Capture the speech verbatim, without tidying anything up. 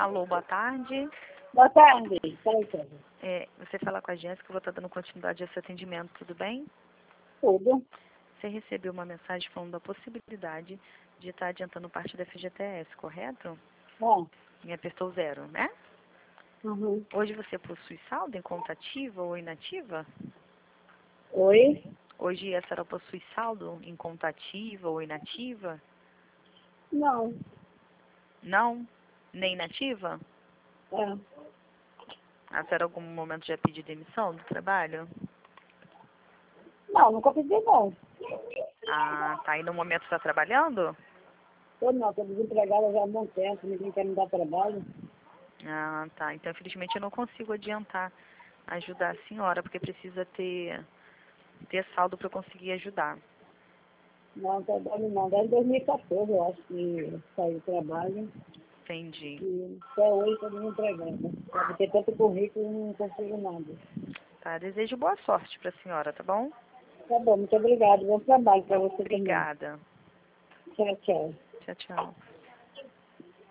Alô, boa tarde. Boa tarde. Peraí, peraí. É, você fala com a Jéssica, eu vou estar dando continuidade a esse atendimento, tudo bem? Tudo. Você recebeu uma mensagem falando da possibilidade de estar adiantando parte da F G T S, correto? Bom. E apertou zero, né? Uhum. Hoje você possui saldo em conta ativa ou inativa? Oi? Hoje a senhora possui saldo em conta ativa ou inativa? Não. Não? Nem inativa? É. A senhora em algum momento já pediu demissão do trabalho? Não, nunca pedi não. Ah, tá. E no momento está trabalhando? Eu não, estou desempregada já há um bom tempo, ninguém quer me dar trabalho. Ah, tá. Então, infelizmente, eu não consigo adiantar, ajudar a senhora, porque precisa ter, ter saldo para eu conseguir ajudar. Não, trabalho não. Desde dois mil e quatorze eu acho que saí do trabalho. Entendi. E até hoje estou desempregada. Deve ter tanto currículo e não consigo nada. Tá? Desejo boa sorte para a senhora, tá bom? Tá bom, muito obrigada. Bom trabalho para você também. Obrigada. Tchau, tchau. Tchau, tchau.